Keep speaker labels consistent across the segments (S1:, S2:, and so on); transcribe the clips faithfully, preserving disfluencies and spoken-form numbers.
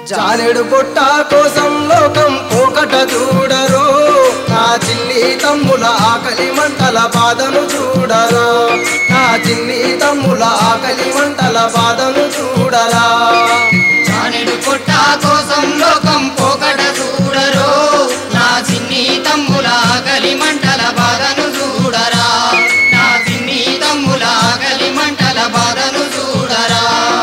S1: జానెడు పొట్ట కోసం లోకం పోకట చూడరు, నా చిన్ని తమ్ముల ఆకలి మంటల బాధను చూడరా, నా చిన్ని తమ్ముల ఆకలి మంటల బాధను చూడరా.
S2: జానెడు పొట్ట కోసం లోకం పోకట చూడరు, నా చిన్ని తమ్ముల ఆకలి మంటల బాధను చూడరా, నా చిన్ని తమ్ముల ఆకలి మంటల బాధను చూడరా.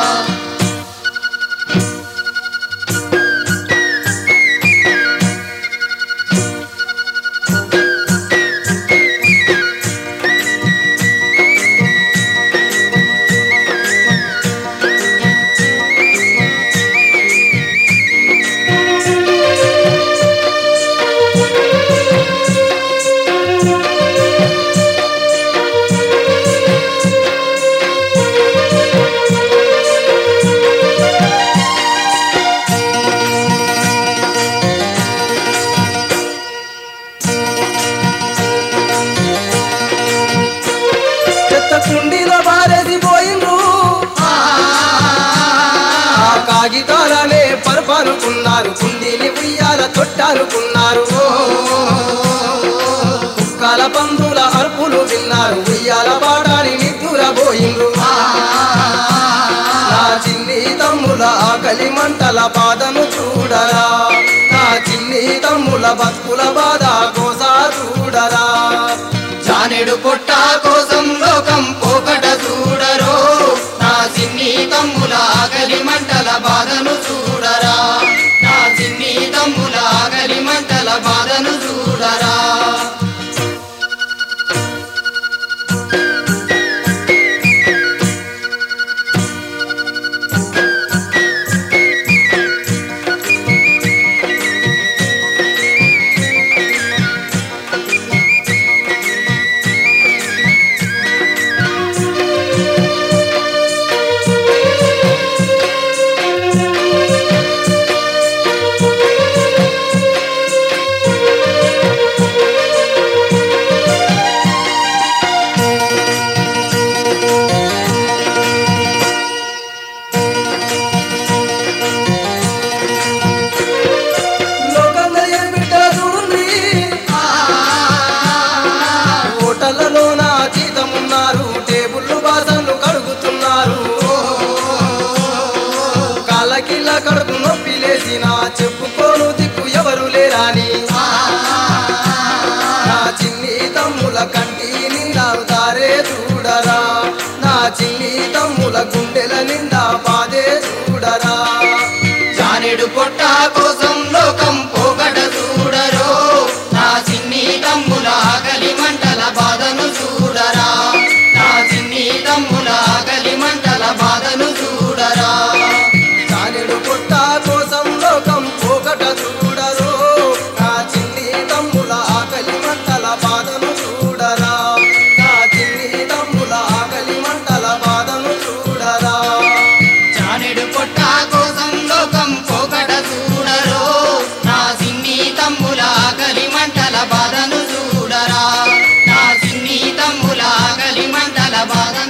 S1: కుండీలో బారేసి పోయిండ్రు, ఆ కాగితాలనే పరపరుకున్నారు, కుండీని ఉయ్యాల తొట్టారుకున్నారు. కుక్కల పందుల అర్పులు విన్నారు, ఉయ్యాల పాడాలి నిద్దురబోయిండ్రు. నా చిన్ని తమ్ముల ఆకలి మంటల బాధను చూడరా, నా చిన్ని తమ్ముల బతుకుల బాధ కోసా చూడరా.
S2: జానెడు పొట్ట కోసం లోకం పోకట చూడరు, నా చిన్ని తమ్ముల ఆకలి మంటల బాధను చూడరా, నా చిన్ని తమ్ముల ఆకలి మంటల బాధను చూడరా.
S1: కడుపు నొప్పి లేసిన చెప్పుకోను దిక్కు ఎవరు లేరాని, నా చిన్ని తమ్ముల కంటి నిండా దారే చూడరా, నా చిన్ని తమ్ముల గుండెల నిండా బాధే చూడరా.
S2: జానెడు పొట్ట కోసం లోకం పోకట చూడరు, నా చిన్ని తమ్ముల ఆకలి మంటల బాధను చూడరా, నా చిన్ని తమ్ముల ఆకలి మంటల బాధను చూడరా.
S1: జానెడు పొట్ట కోసం లోకం పోకట చూడరు, నా చిన్ని తమ్ముల ఆకలి మంటల బాధను చూడరా, నా చిన్ని తమ్ముల ఆకలి మంటల బాధను చూడరా.
S2: జానెడు పొట్ట కోసం లోకం పోకట చూడరు, నా చిన్ని తమ్ముల ఆకలి మంటల బాధను చూడరా, నా చిన్ని తమ్ముల ఆకలి మంటల బాధ